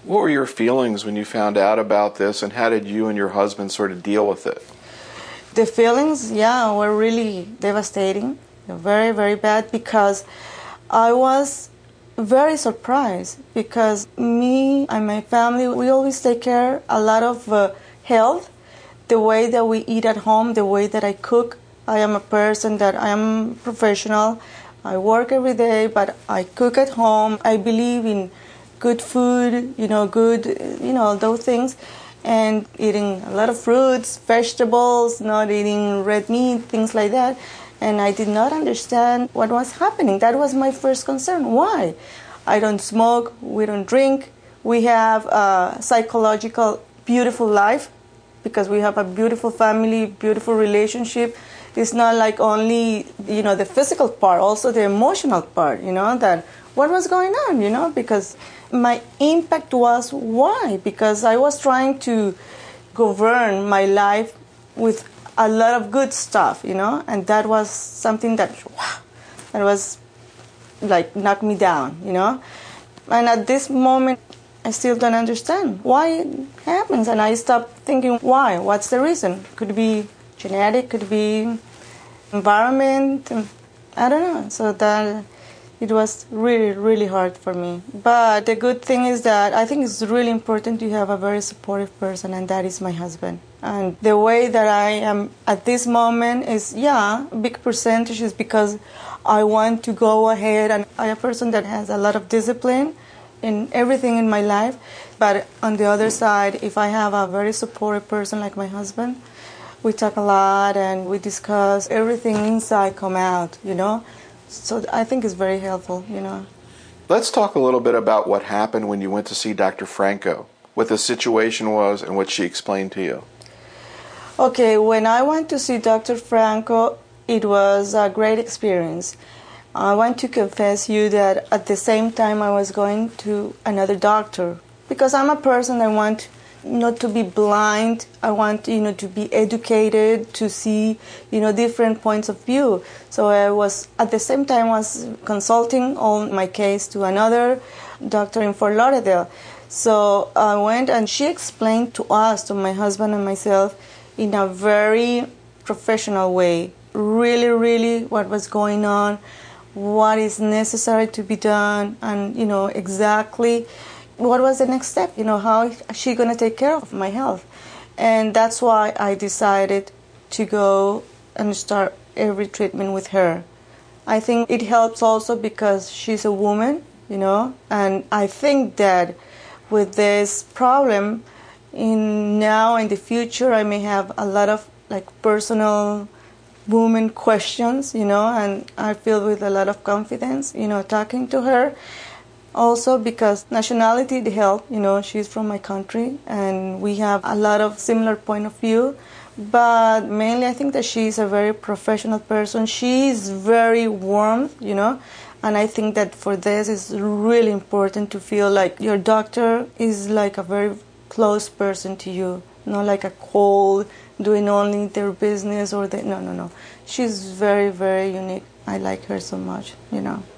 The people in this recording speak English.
What were your feelings when you found out about this, and how did you and your husband sort of deal with it? The feelings, were really devastating, very, very bad, because I was very surprised, because me and my family, we always take care a lot of health, the way that we eat at home, the way that I cook. I am a person that I am professional. I work every day, but I cook at home. I believe in good food, those things, and eating a lot of fruits, vegetables, not eating red meat, things like that. And I did not understand what was happening. That was my first concern. Why? I don't smoke, we don't drink, we have a psychological, beautiful life, because we have a beautiful family, beautiful relationship. It's not like only, the physical part, also the emotional part, that what was going on, because my impact was why? Because I was trying to govern my life with a lot of good stuff, and that was something that was like knocked me down, And at this moment, I still don't understand why it happens, and I stopped thinking why. What's the reason? Could be genetic, could be environment, I don't know. So that it was really, really hard for me. But the good thing is that I think it's really important to have a very supportive person, and that is my husband. And the way that I am at this moment is, a big percentage is because I want to go ahead, and I'm a person that has a lot of discipline in everything in my life. But on the other side, if I have a very supportive person like my husband, we talk a lot and we discuss everything inside come out, So I think it's very helpful, Let's talk a little bit about what happened when you went to see Dr. Franco, what the situation was and what she explained to you. Okay, when I went to see Dr. Franco, it was a great experience. I want to confess you that at the same time I was going to another doctor, because I'm a person that want not to be blind. I want, to be educated, to see, different points of view. So I was, at the same time, was consulting on my case to another doctor in Fort Lauderdale. So I went, and she explained to us, to my husband and myself, in a very professional way, really, really what was going on, what is necessary to be done, and, exactly what was the next step, how is she going to take care of my health. And that's why I decided to go and start every treatment with her. I think it helps also because she's a woman, and I think that with this problem, now in the future, I may have a lot of personal woman questions, and I feel with a lot of confidence, talking to her. Also because nationality, the help, she's from my country, and we have a lot of similar point of view. But mainly I think that she's a very professional person. She's very warm, and I think that for this it's really important to feel like your doctor is like a very close person to you, not like a cold, doing only their business or no. She's very, very unique. I like her so much,